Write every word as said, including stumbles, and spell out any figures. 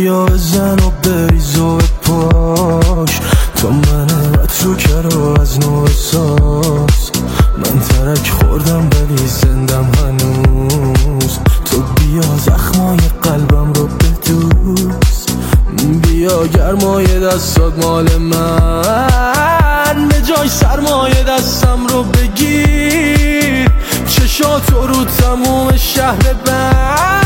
بیا بزن و بریز و بپاش تا من بطر رو کرو از نو بساز. من ترک خوردم ولی زندم هنوز. تو بیا زخمای قلبم رو بدوز، بیا گرمای دستات مال من، به جای سرمایه دستم رو بگیر. چشاتو رو تموم شهر بند